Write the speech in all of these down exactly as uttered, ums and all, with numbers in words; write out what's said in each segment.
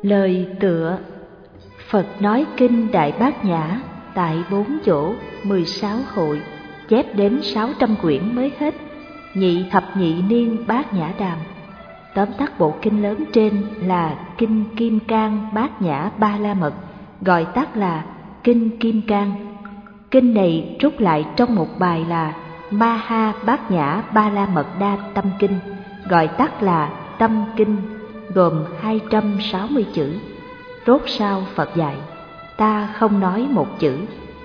Lời tựa: Phật nói kinh Đại Bát Nhã tại bốn chỗ, mười sáu hội, chép đến sáu trăm quyển mới hết. Nhị thập nhị niên Bát Nhã Đàm. Tóm tắt bộ kinh lớn trên là Kinh Kim Cang Bát Nhã Ba La Mật, gọi tắt là Kinh Kim Cang. Kinh này rút lại trong một bài là Maha Bát Nhã Ba La Mật Đa Tâm Kinh, gọi tắt là Tâm Kinh, gồm hai trăm sáu mươi chữ. Rốt sau Phật dạy, ta không nói một chữ.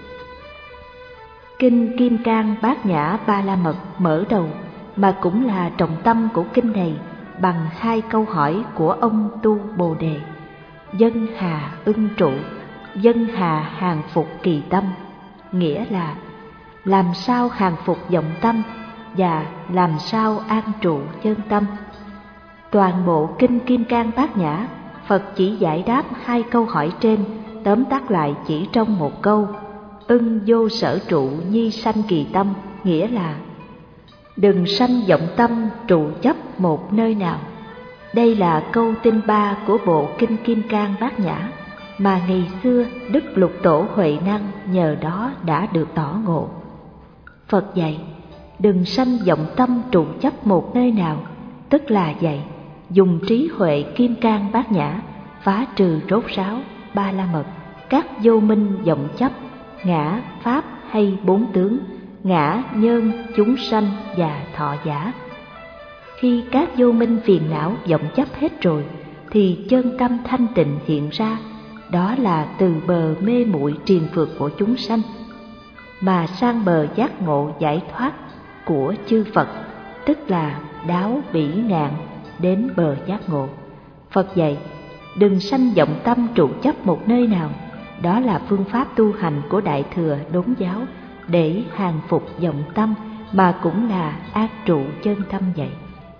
Kinh Kim Cang Bát Nhã Ba La Mật mở đầu, mà cũng là trọng tâm của kinh này, bằng hai câu hỏi của ông Tu Bồ Đề: Dân hà ưng trụ, dân hà hàng phục kỳ tâm. Nghĩa là làm sao hàng phục vọng tâm và làm sao an trụ chân tâm. Toàn bộ kinh Kim Cang Bát Nhã, Phật chỉ giải đáp hai câu hỏi trên, tóm tắt lại chỉ trong một câu: ưng vô sở trụ nhi sanh kỳ tâm. Nghĩa là đừng sanh vọng tâm trụ chấp một nơi nào. Đây là câu tinh ba của bộ kinh Kim Cang Bát Nhã, mà ngày xưa Đức Lục Tổ Huệ Năng nhờ đó đã được tỏ ngộ. Phật dạy đừng sanh vọng tâm trụ chấp một nơi nào, tức là dạy dùng trí huệ Kim Cang Bát Nhã phá trừ rốt ráo ba la mật, các vô minh vọng chấp, ngã, pháp hay bốn tướng, ngã, nhân, chúng sanh và thọ giả. Khi các vô minh phiền não vọng chấp hết rồi, thì chân tâm thanh tịnh hiện ra, đó là từ bờ mê muội triền phược của chúng sanh mà sang bờ giác ngộ giải thoát của chư Phật, tức là đáo bỉ ngạn đến bờ giác ngộ. Phật dạy đừng sanh vọng tâm trụ chấp một nơi nào, đó là phương pháp tu hành của Đại Thừa Đốn Giáo để hàng phục vọng tâm, mà cũng là an trụ chân tâm vậy.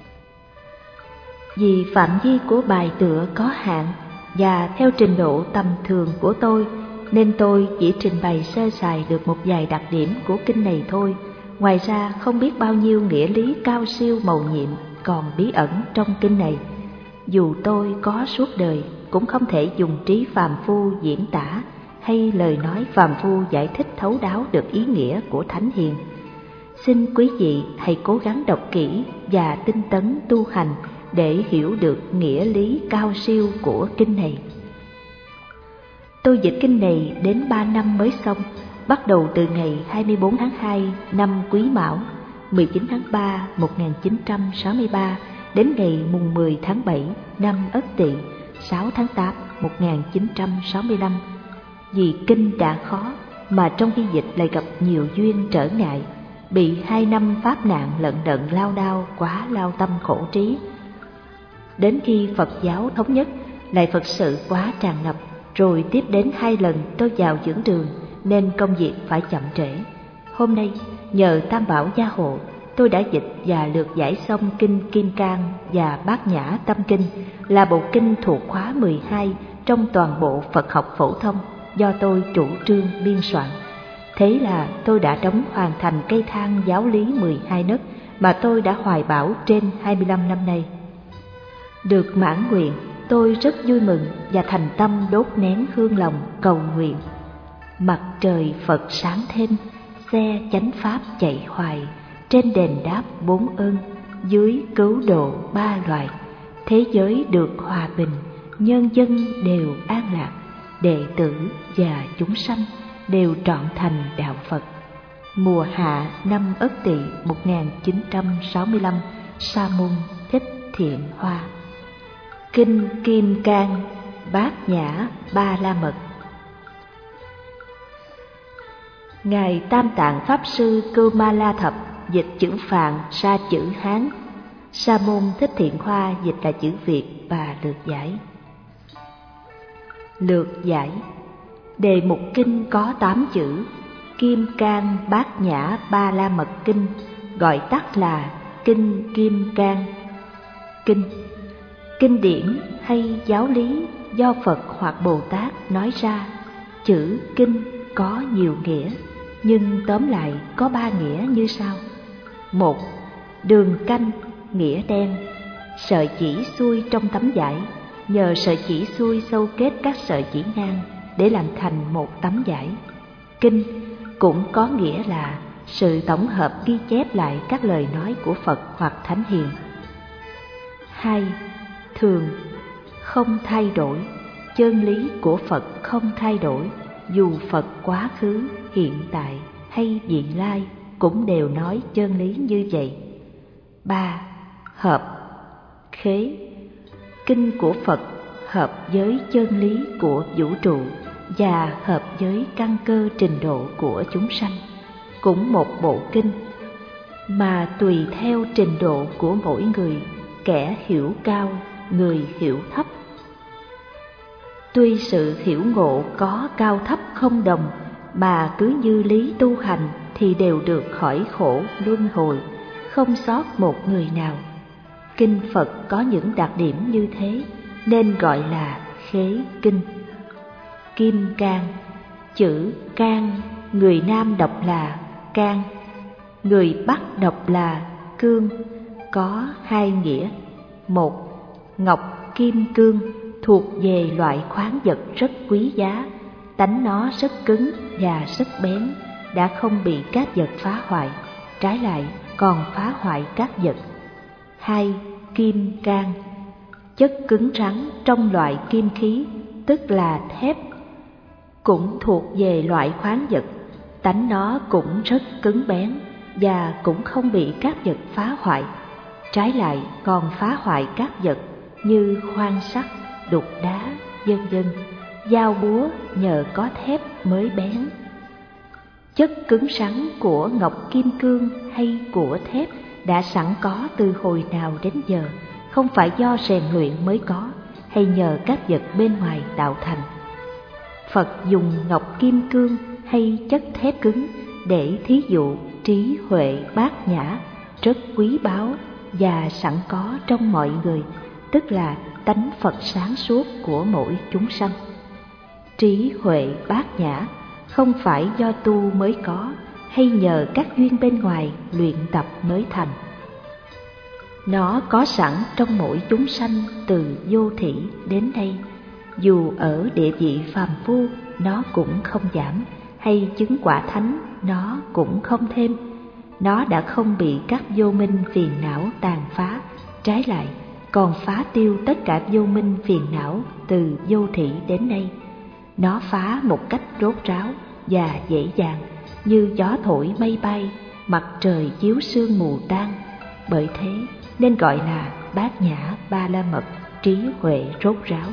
Vì phạm vi của bài tựa có hạn và theo trình độ tầm thường của tôi, nên tôi chỉ trình bày sơ sài được một vài đặc điểm của kinh này thôi. Ngoài ra không biết bao nhiêu nghĩa lý cao siêu mầu nhiệm còn bí ẩn trong kinh này. Dù tôi có suốt đời cũng không thể dùng trí phàm phu diễn tả hay lời nói phàm phu giải thích thấu đáo được ý nghĩa của Thánh Hiền. Xin quý vị hãy cố gắng đọc kỹ và tinh tấn tu hành để hiểu được nghĩa lý cao siêu của kinh này. Tôi dịch kinh này đến ba năm mới xong, bắt đầu từ ngày hai mươi bốn tháng hai năm Quý Mão, mười chín tháng ba một nghìn chín trăm sáu mươi ba đến ngày mùng mười tháng bảy năm Ất Tỵ, sáu tháng tám một nghìn chín trăm sáu mươi lăm. Vì kinh đã khó mà trong khi dịch lại gặp nhiều duyên trở ngại, bị hai năm pháp nạn lận đận lao đao quá lao tâm khổ trí. Đến khi Phật giáo thống nhất, lại Phật sự quá tràn ngập, rồi tiếp đến hai lần tôi vào dưỡng đường, nên công việc phải chậm trễ. Hôm nay nhờ Tam Bảo gia hộ, tôi đã dịch và lược giải xong kinh Kim Cang và Bát Nhã Tâm Kinh, là bộ kinh thuộc khóa mười hai trong toàn bộ Phật học phổ thông do tôi chủ trương biên soạn. Thế là tôi đã đóng hoàn thành cây thang giáo lý mười hai nấc mà tôi đã hoài bão trên hai mươi lăm năm nay. Được mãn nguyện, tôi rất vui mừng và thành tâm đốt nén hương lòng cầu nguyện. Mặt trời Phật sáng thêm, xe chánh pháp chạy hoài, trên đền đáp bốn ơn, dưới cứu độ ba loài. Thế giới được hòa bình, nhân dân đều an lạc, đệ tử và chúng sanh đều trọn thành đạo Phật. Mùa hạ năm Ất Tỵ một nghìn chín trăm sáu mươi lăm, Sa Môn Thích Thiện Hoa. Kinh Kim Cang Bát Nhã Ba La Mật. Ngài Tam Tạng Pháp Sư Cưu Ma La Thập dịch chữ Phạn ra chữ Hán, Sa Môn Thích Thiện Hoa dịch là chữ Việt và lược giải. Lược giải: đề mục kinh có tám chữ Kim Cang Bát Nhã Ba La Mật Kinh, gọi tắt là Kinh Kim Cang. Kinh kinh điển hay giáo lý do Phật hoặc Bồ Tát nói ra. Chữ kinh có nhiều nghĩa, nhưng tóm lại có ba nghĩa như sau. Một, đường canh, nghĩa đen, sợi chỉ xuôi trong tấm vải, nhờ sợi chỉ xuôi câu kết các sợi chỉ ngang để làm thành một tấm vải. Kinh cũng có nghĩa là sự tổng hợp ghi chép lại các lời nói của Phật hoặc Thánh Hiền. Hai, thường, không thay đổi. Chân lý của Phật không thay đổi, dù Phật quá khứ, hiện tại hay vị lai cũng đều nói chân lý như vậy. Ba, hợp, khế. Kinh của Phật hợp với chân lý của vũ trụ và hợp với căn cơ trình độ của chúng sanh. Cũng một bộ kinh, mà tùy theo trình độ của mỗi người, kẻ hiểu cao, người hiểu thấp. Tuy sự hiểu ngộ có cao thấp không đồng, mà cứ như lý tu hành thì đều được khỏi khổ luân hồi, không sót một người nào. Kinh Phật có những đặc điểm như thế nên gọi là khế kinh. Kim cang, chữ cang người Nam đọc là can, người Bắc đọc là cương, có hai nghĩa. Một, ngọc kim cương thuộc về loại khoáng vật rất quý giá, tánh nó rất cứng và rất bén, đã không bị các vật phá hoại, trái lại còn phá hoại các vật. Hai, kim cang, chất cứng rắn trong loại kim khí, tức là thép, cũng thuộc về loại khoáng vật, tánh nó cũng rất cứng bén và cũng không bị các vật phá hoại, trái lại còn phá hoại các vật như khoan sắt, đục đá, vân vân. Dao búa nhờ có thép mới bén. Chất cứng rắn của ngọc kim cương hay của thép đã sẵn có từ hồi nào đến giờ, không phải do rèn luyện mới có hay nhờ các vật bên ngoài tạo thành. Phật dùng ngọc kim cương hay chất thép cứng để thí dụ trí huệ bát nhã, rất quý báu và sẵn có trong mọi người, tức là tánh Phật sáng suốt của mỗi chúng sanh. Trí huệ bát nhã không phải do tu mới có hay nhờ các duyên bên ngoài luyện tập mới thành. Nó có sẵn trong mỗi chúng sanh từ vô thỉ đến nay, dù ở địa vị phàm phu nó cũng không giảm, hay chứng quả thánh nó cũng không thêm. Nó đã không bị các vô minh phiền não tàn phá, trái lại còn phá tiêu tất cả vô minh phiền não từ vô thỉ đến nay. Nó phá một cách rốt ráo và dễ dàng, như gió thổi mây bay, mặt trời chiếu sương mù tan. Bởi thế nên gọi là bát nhã ba la mật, trí huệ rốt ráo.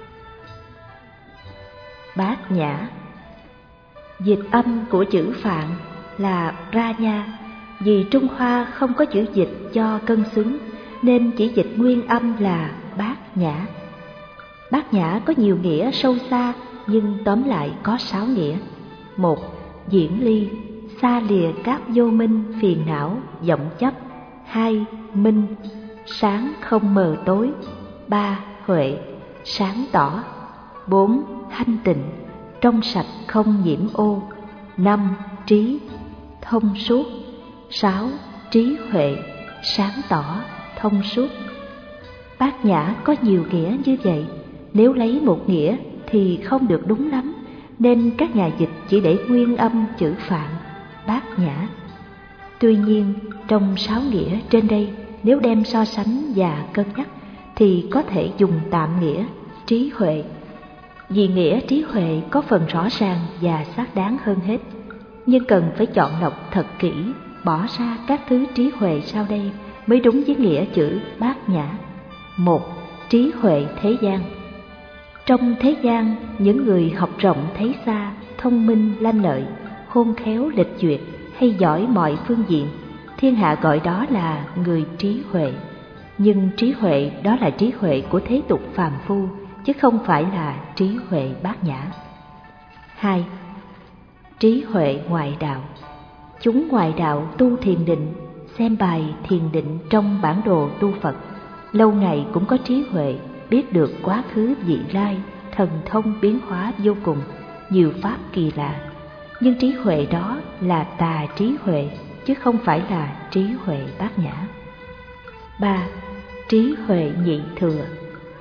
Bát nhã, dịch âm của chữ Phạn là ra nha. Vì Trung Hoa không có chữ dịch cho cân xứng nên chỉ dịch nguyên âm là bát nhã. Bát nhã có nhiều nghĩa sâu xa, nhưng tóm lại có sáu nghĩa. Một, diễn ly, xa lìa các vô minh phiền não vọng chấp. Hai, minh, sáng không mờ tối. Ba, huệ, sáng tỏ. Bốn, thanh tịnh, trong sạch không nhiễm ô. Năm, trí, thông suốt. Sáu, trí huệ, sáng tỏ, thông suốt. Bát nhã có nhiều nghĩa như vậy, nếu lấy một nghĩa thì không được đúng lắm, nên các nhà dịch chỉ để nguyên âm chữ Phạn, bát nhã. Tuy nhiên, trong sáu nghĩa trên đây, nếu đem so sánh và cân nhắc thì có thể dùng tạm nghĩa trí huệ, vì nghĩa trí huệ có phần rõ ràng và xác đáng hơn hết. Nhưng cần phải chọn lọc thật kỹ, bỏ ra các thứ trí huệ sau đây mới đúng với nghĩa chữ bát nhã. Một, trí huệ thế gian. Trong thế gian, những người học rộng thấy xa, thông minh lanh lợi, khôn khéo lịch duyệt hay giỏi mọi phương diện, thiên hạ gọi đó là người trí huệ. Nhưng trí huệ đó là trí huệ của thế tục phàm phu, chứ không phải là trí huệ bát nhã. Hai, trí huệ ngoại đạo. Chúng ngoại đạo tu thiền định, xem bài thiền định trong bản đồ tu Phật, lâu ngày cũng có trí huệ, biết được quá khứ vị lai, thần thông biến hóa vô cùng, nhiều pháp kỳ lạ. Nhưng trí huệ đó là tà trí huệ, chứ không phải là trí huệ bát nhã. Ba, trí huệ nhị thừa.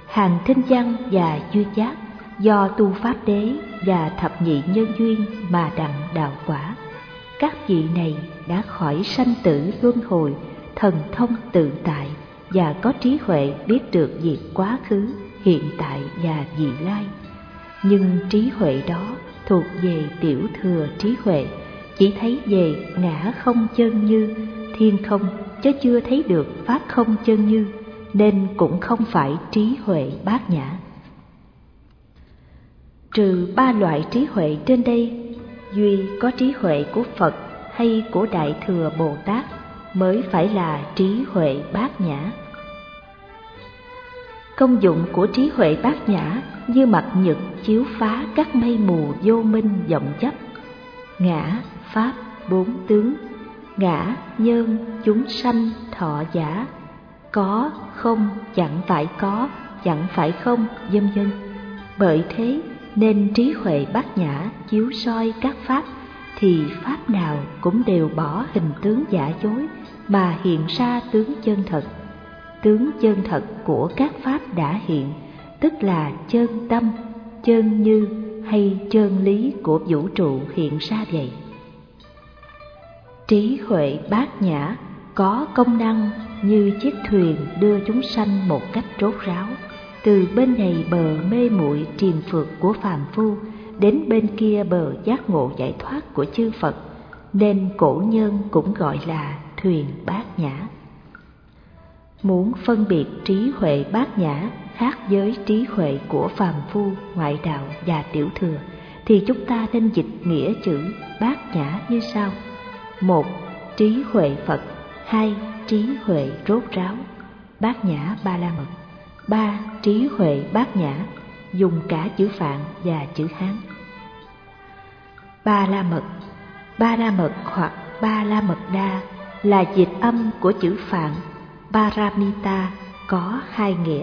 Hàng Thinh Văn và Duyên Giác do tu Pháp Đế và thập nhị nhân duyên mà đặng đạo quả. Các vị này đã khỏi sanh tử luân hồi, thần thông tự tại và có trí huệ biết được việc quá khứ, hiện tại và vị lai. Nhưng trí huệ đó thuộc về tiểu thừa trí huệ, chỉ thấy về ngã không chân như, thiên không, chứ chưa thấy được pháp không chân như, nên cũng không phải trí huệ bát nhã. Trừ ba loại trí huệ trên đây, duy có trí huệ của Phật hay của Đại Thừa Bồ Tát mới phải là trí huệ bát nhã. Công dụng của trí huệ bát nhã như mặt nhật chiếu phá các mây mù vô minh vọng chấp. Ngã, pháp, bốn tướng, ngã, nhân, chúng sanh, thọ giả, có, không, chẳng phải có, chẳng phải không, vân vân. Bởi thế nên trí huệ bát nhã chiếu soi các pháp, thì pháp nào cũng đều bỏ hình tướng giả dối mà hiện ra tướng chân thật. Tướng chân thật của các pháp đã hiện, tức là chân tâm, chân như hay chân lý của vũ trụ hiện ra vậy. Trí huệ bát nhã có công năng như chiếc thuyền đưa chúng sanh một cách rốt ráo, từ bên này bờ mê muội triền phượt của phàm phu đến bên kia bờ giác ngộ giải thoát của chư Phật, nên cổ nhân cũng gọi là thuyền bát nhã. Muốn phân biệt trí huệ bát nhã khác với trí huệ của phàm phu, ngoại đạo và tiểu thừa, thì chúng ta nên dịch nghĩa chữ bát nhã như sau: một, trí huệ Phật; hai, trí huệ rốt ráo, bát nhã ba la mật; ba, trí huệ bát nhã, dùng cả chữ Phạn và chữ Hán. Ba la mật, ba la mật hoặc ba la mật đa là dịch âm của chữ Phạn Paramita, có hai nghĩa.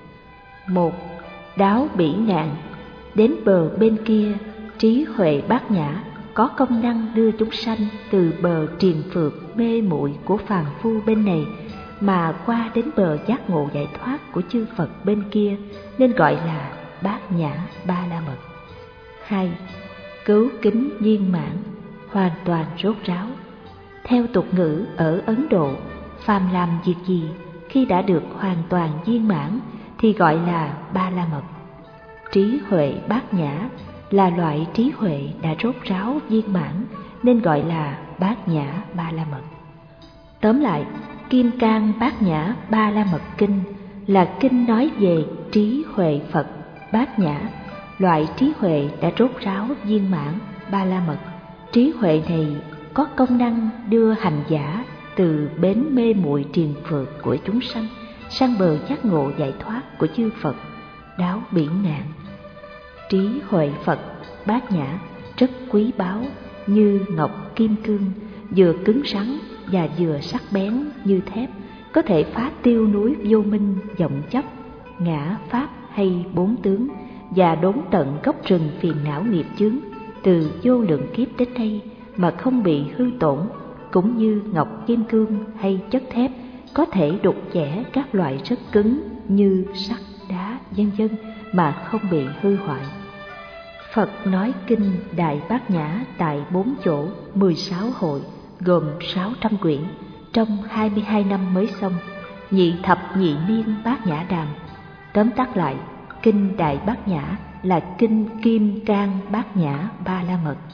Một, đáo bỉ ngạn, đến bờ bên kia, trí huệ bát nhã có công năng đưa chúng sanh từ bờ triền phượt mê muội của phàm phu bên này mà qua đến bờ giác ngộ giải thoát của chư Phật bên kia, nên gọi là bát nhã ba la mật. Hai, cứu kính viên mãn, hoàn toàn rốt ráo. Theo tục ngữ ở Ấn Độ, phàm làm việc gì khi đã được hoàn toàn viên mãn thì gọi là ba la mật. Trí huệ bát nhã là loại trí huệ đã rốt ráo viên mãn, nên gọi là bát nhã ba la mật. Tóm lại, Kim Cang Bát Nhã Ba La Mật Kinh là kinh nói về trí huệ Phật bát nhã, loại trí huệ đã rốt ráo viên mãn ba la mật. Trí huệ này có công năng đưa hành giả từ bến mê muội triền phượt của chúng sanh sang bờ giác ngộ giải thoát của chư Phật, đáo biển ngạn. Trí huệ Phật bát nhã rất quý báu như ngọc kim cương, vừa cứng rắn và vừa sắc bén như thép, có thể phá tiêu núi vô minh vọng chấp, ngã pháp hay bốn tướng, và đốn tận gốc rừng phiền não nghiệp chướng từ vô lượng kiếp đến đây mà không bị hư tổn, cũng như ngọc kim cương hay chất thép có thể đục chẻ các loại rất cứng như sắt, đá, vân vân mà không bị hư hoại. Phật nói kinh Đại Bát Nhã tại bốn chỗ, mười sáu hội, gồm sáu trăm quyển, trong hai mươi hai năm mới xong, nhị thập nhị niên Bát Nhã Đàm. Tóm tắt lại, kinh Đại Bát Nhã là kinh Kim Cang Bát Nhã Ba La Mật.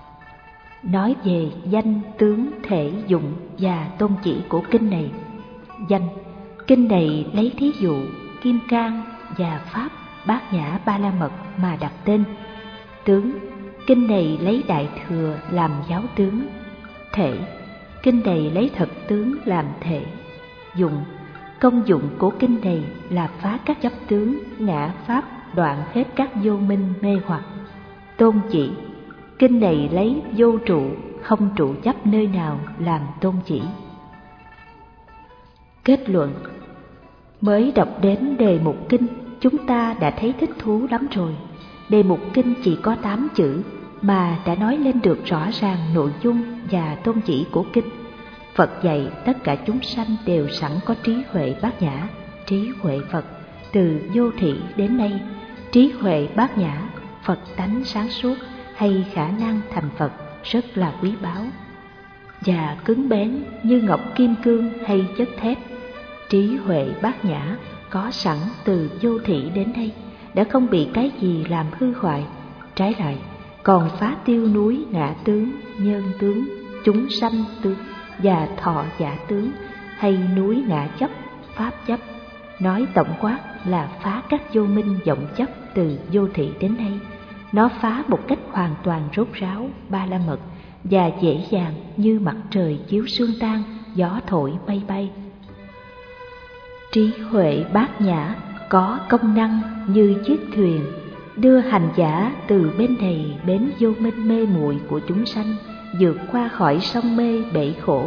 Nói về danh, tướng, thể, dụng và tôn chỉ của kinh này. Danh, kinh này lấy thí dụ Kim Cang và Pháp Bát Nhã Ba La Mật mà đặt tên. Tướng, kinh này lấy Đại Thừa làm giáo tướng. Thể, kinh này lấy thật tướng làm thể. Dụng, công dụng của kinh này là phá các chấp tướng, ngã pháp, đoạn hết các vô minh mê hoặc. Tôn chỉ, kinh này lấy vô trụ, không trụ chấp nơi nào làm tôn chỉ. Kết luận, mới đọc đến đề mục kinh, chúng ta đã thấy thích thú lắm rồi. Đề mục kinh chỉ có tám chữ mà đã nói lên được rõ ràng nội dung và tôn chỉ của kinh. Phật dạy tất cả chúng sanh đều sẵn có trí huệ bát nhã, trí huệ Phật, từ vô thị đến nay, trí huệ bát nhã, Phật tánh sáng suốt hay khả năng thành Phật rất là quý báu. Và cứng bén như ngọc kim cương hay chất thép, trí huệ bát nhã có sẵn từ vô thị đến nay đã không bị cái gì làm hư hoại, trái lại còn phá tiêu núi ngã tướng, nhân tướng, chúng sanh tướng và thọ giả tướng, hay núi ngã chấp, pháp chấp. Nói tổng quát là phá các vô minh vọng chấp từ vô thị đến nay. Nó phá một cách hoàn toàn rốt ráo ba la mật và dễ dàng như mặt trời chiếu sương tan, gió thổi mây bay. Trí huệ bát nhã có công năng như chiếc thuyền đưa hành giả từ bên này bến vô minh mê muội của chúng sanh vượt qua khỏi sông mê bể khổ,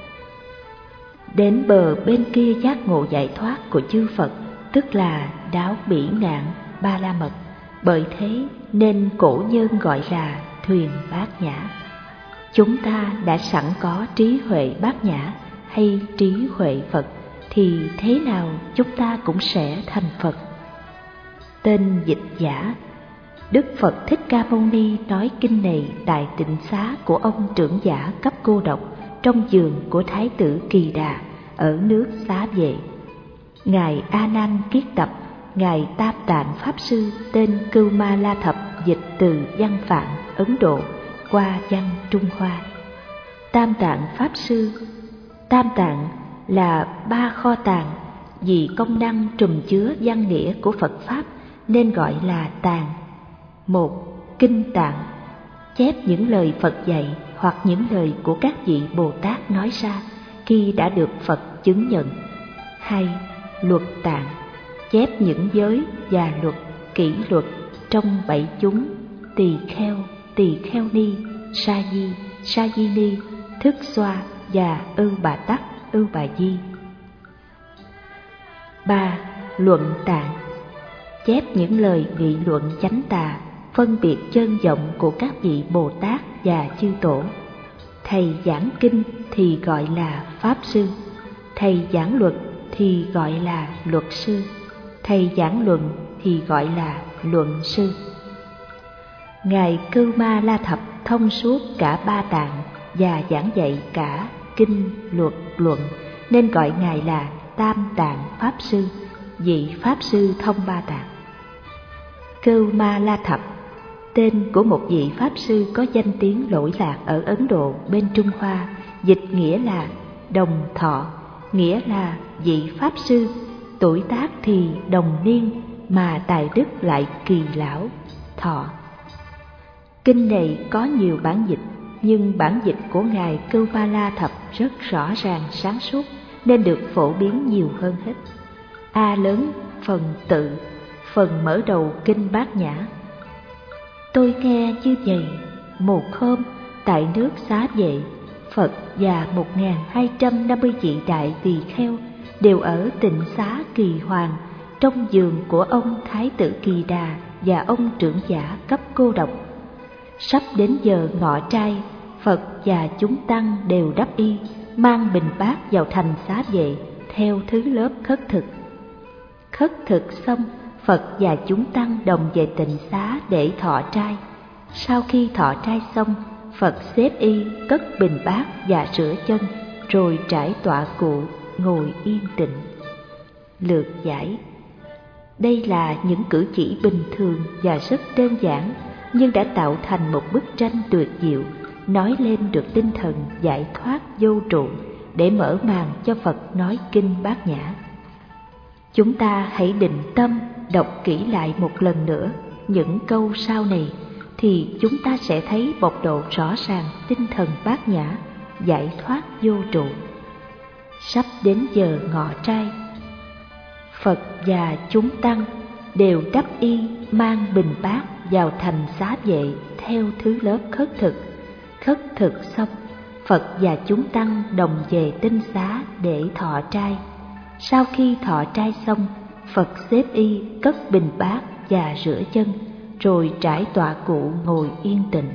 đến bờ bên kia giác ngộ giải thoát của chư Phật, tức là đáo bỉ ngạn ba la mật. Bởi thế nên cổ nhân gọi là thuyền bát nhã. Chúng ta đã sẵn có trí huệ bát nhã hay trí huệ Phật, thì thế nào chúng ta cũng sẽ thành Phật. Tên dịch giả: Đức Phật Thích Ca Mâu Ni nói kinh này tại tịnh xá của ông trưởng giả cấp cô độc trong giường của Thái tử Kỳ Đà ở nước Xá Vệ. Ngài A Nan Kiết Tập, Ngài Tam Tạng Pháp Sư tên Cưu Ma La Thập dịch từ văn Phạn Ấn Độ qua văn Trung Hoa. Tam Tạng Pháp Sư, Tam Tạng là ba kho tàng, vì công năng trùm chứa văn nghĩa của Phật Pháp nên gọi là tàng. Một, kinh tạng, chép những lời Phật dạy hoặc những lời của các vị Bồ Tát nói ra khi đã được Phật chứng nhận. Hai, luật tạng, chép những giới và luật, kỷ luật trong bảy chúng tỳ kheo, tỳ kheo ni, sa di, sa di ni, thức xoa và ưu bà tắc, ưu bà di. Ba, luận tạng, chép những lời nghị luận chánh tà, phân biệt chân vọng của các vị Bồ Tát và chư tổ. Thầy giảng kinh thì gọi là Pháp Sư, thầy giảng luật thì gọi là Luật Sư, thầy giảng luận thì gọi là Luận Sư. Ngài Cưu Ma La Thập thông suốt cả ba tạng và giảng dạy cả kinh, luật, luận, nên gọi Ngài là Tam Tạng Pháp Sư, vị Pháp Sư thông ba tạng. Cưu Ma La Thập, tên của một vị Pháp Sư có danh tiếng lỗi lạc ở Ấn Độ bên Trung Hoa, dịch nghĩa là đồng thọ, nghĩa là vị Pháp Sư, tuổi tác thì đồng niên mà tài đức lại kỳ lão, thọ. Kinh này có nhiều bản dịch, nhưng bản dịch của Ngài Cưu Ma La Thập rất rõ ràng sáng suốt nên được phổ biến nhiều hơn hết. A lớn phần tự, phần mở đầu kinh Bát Nhã. Tôi nghe như vậy, một hôm tại nước Xá Vệ, Phật và một nghìn hai trăm năm mươi vị đại tỳ kheo đều ở tịnh xá Kỳ Hoàng trong giường của ông Thái tử Kỳ Đà và ông trưởng giả cấp cô độc. Sắp đến giờ ngọ trai, Phật và chúng tăng đều đắp y, mang bình bát vào thành Xá Vệ theo thứ lớp khất thực. Khất thực xong, Phật và chúng tăng đồng về tịnh xá để thọ trai. Sau khi thọ trai xong, Phật xếp y, cất bình bát và rửa chân, rồi trải tọa cụ, ngồi yên tĩnh. Lược giải: đây là những cử chỉ bình thường và rất đơn giản, nhưng đã tạo thành một bức tranh tuyệt diệu, nói lên được tinh thần giải thoát vô trụ để mở màn cho Phật nói kinh Bát Nhã. Chúng ta hãy định tâm đọc kỹ lại một lần nữa những câu sau này, thì chúng ta sẽ thấy bộc lộ rõ ràng tinh thần Bát Nhã, giải thoát vô trụ. Sắp đến giờ ngọ trai, Phật và chúng tăng đều đắp y, mang bình bát vào thành Xá Vệ theo thứ lớp khất thực. Khất thực xong, Phật và chúng tăng đồng về tinh xá để thọ trai. Sau khi thọ trai xong, Phật xếp y, cất bình bát và rửa chân, rồi trải tọa cụ ngồi yên tĩnh.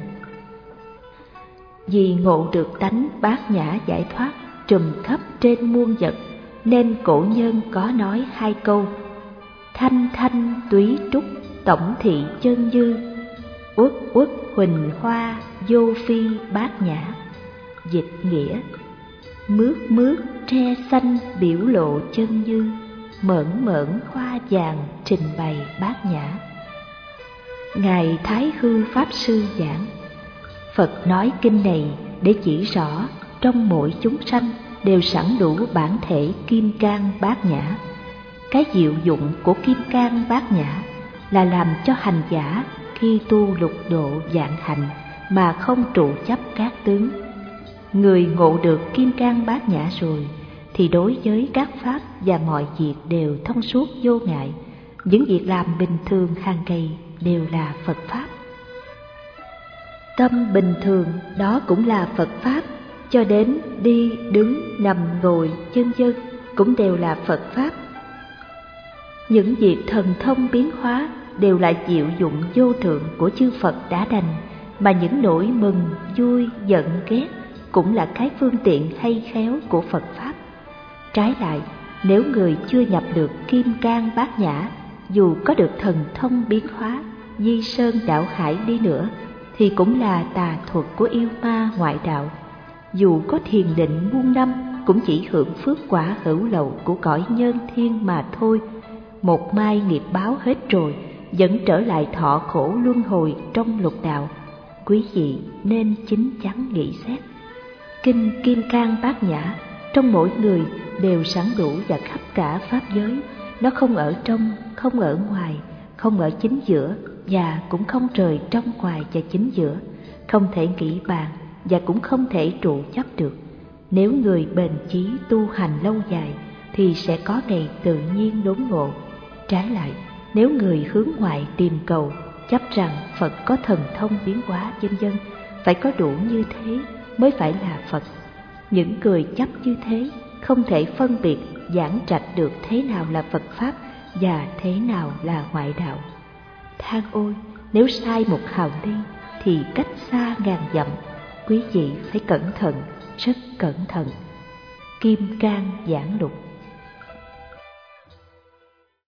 Vì ngộ được tánh Bát Nhã giải thoát trùm khắp trên muôn vật, nên cổ nhân có nói hai câu: thanh thanh túy trúc tổng thị chân dư, uất uất huỳnh hoa vô phi bát nhã. Dịch nghĩa: mướt mướt tre xanh biểu lộ chân dư, mởn mởn hoa vàng trình bày bát nhã. Ngài Thái Hư Pháp Sư giảng: Phật nói kinh này để chỉ rõ trong mỗi chúng sanh đều sẵn đủ bản thể kim cang bát nhã. Cái diệu dụng của kim cang bát nhã là làm cho hành giả khi tu lục độ vạn hạnh mà không trụ chấp các tướng. Người ngộ được kim cang bát nhã rồi thì đối với các pháp và mọi việc đều thông suốt vô ngại. Những việc làm bình thường hàng ngày đều là Phật Pháp. Tâm bình thường đó cũng là Phật Pháp, cho đến đi, đứng, nằm, ngồi, chân dân cũng đều là Phật Pháp. Những việc thần thông biến hóa đều là diệu dụng vô thượng của chư Phật đã đành, mà những nỗi mừng, vui, giận, ghét cũng là cái phương tiện hay khéo của Phật Pháp. Trái lại, nếu người chưa nhập được kim cang bát nhã, dù có được thần thông biến hóa, di sơn đảo hải đi nữa, thì cũng là tà thuật của yêu ma ngoại đạo. Dù có thiền định muôn năm, cũng chỉ hưởng phước quả hữu lậu của cõi nhân thiên mà thôi. Một mai nghiệp báo hết rồi, vẫn trở lại thọ khổ luân hồi trong lục đạo. Quý vị nên chín chắn nghĩ xét. Kinh Kim Cang Bát Nhã trong mỗi người đều sẵn đủ và khắp cả pháp giới. Nó không ở trong, không ở ngoài, không ở chính giữa, và cũng không rời trong ngoài và chính giữa, không thể nghĩ bàn và cũng không thể trụ chấp được. Nếu người bền chí tu hành lâu dài thì sẽ có ngày tự nhiên đốn ngộ. Trái lại, nếu người hướng ngoại tìm cầu, chấp rằng Phật có thần thông biến hóa vân vân, phải có đủ như thế mới phải là Phật. Những người chấp như thế không thể phân biệt giảng trạch được thế nào là Phật Pháp và thế nào là ngoại đạo. Than ôi, nếu sai một hào ly thì cách xa ngàn dặm. Quý vị phải cẩn thận, rất cẩn thận. Kim Cang Giảng Lục.